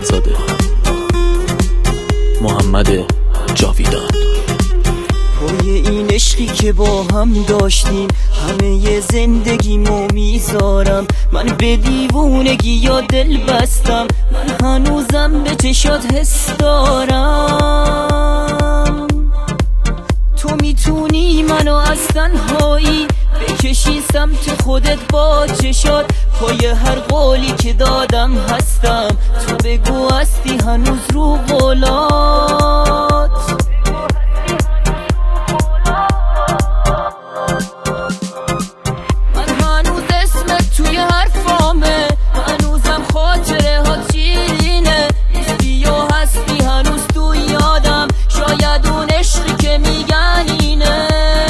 زاده، محمد جاویدان. پای این عشقی که با هم داشتیم همه زندگیمو میذارم، من به دیوونگی یا دل بستم، من هنوزم به چشات حس دارم. تو میتونی منو از تنهایی بکشی سمت خودت با چشات، پای هر قولی که دادم هستم، تو بگو هستی هنوز رو قولات. من هنوز اسمت توی حرفامه، هنوزم خاطره ها چیرینه، نیستی و هستی هنوز تو یادم، شاید اون عشقی که میگن اینه.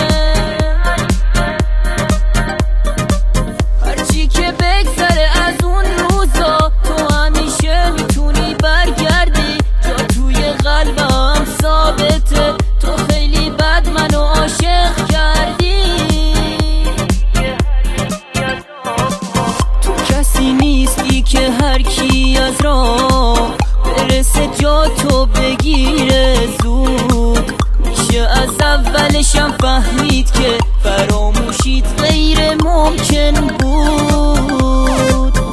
هرچی که بگذره از اون روزا، تو همیشه میتونی برگردی، جا توی قلبم ثابته، تو خیلی بد منو عاشق کردی. تو کسی نیستی که هر کی از راه برسه جا تو بگیره زود، میشه از اولشم فهمید که فراموشیت غیر ممکن بود.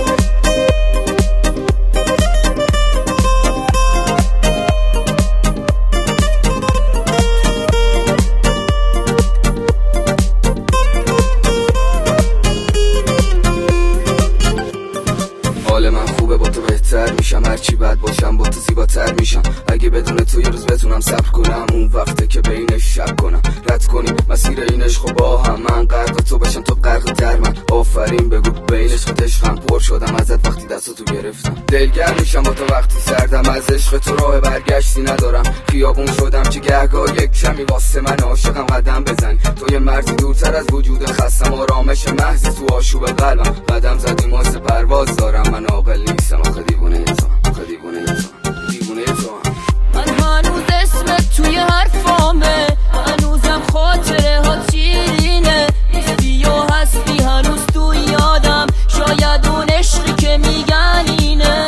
حال من خوبه با تو بهتر میشم، هرچی بد باشم با تو زیباتر میشم، اگه بدون تو یه روز بتونم صبر کنم، اون وقته که بینش شک کنم، رد کنیم مسیر این عشق با هم، من غرق تو بشم تو غرق در من، آفرین بگو به این عشق عشقم پر شدم ازت وقتی دستو گرفتم، دلگرم میشم با تو وقتی سردم، از عشق تو راه برگشتی ندارم، خیابون شدم که گهگاه یک کمی واسه من عاشقم قدم بزنی، تو یه مرزی دورتر از وجود خستم، آرامش محض تو آشوب قلبم، قدم زدیم واسه پرواز دارم، من عاقل نیستم آخه دیوونه تو، آخه دیوونه تو، دیوونه تو. من هنوز اسمت توی حرفامه، هنوزم خاطره ها چیرینه، نیستی و هستی هنوز تو یادم، شاید اون عشقی که میگن اینه.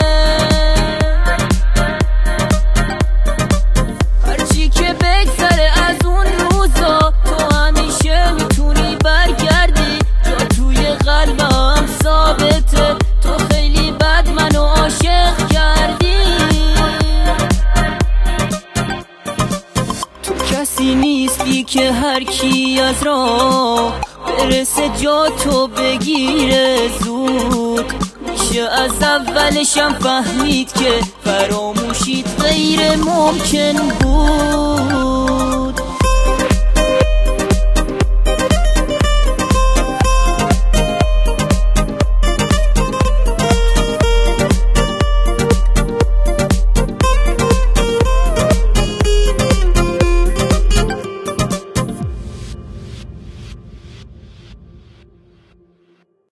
هرچی که بگذره از اون روزا، تو همیشه میتونی برگردی، جا توی قلبم ثابته، تو خیلی بد منو عاشق کردی. تو کسی نیستی که هر کی از راه برسه جا تو بگیره زود، میشه از اولشم فهمید که فراموشیت غیر ممکن بود.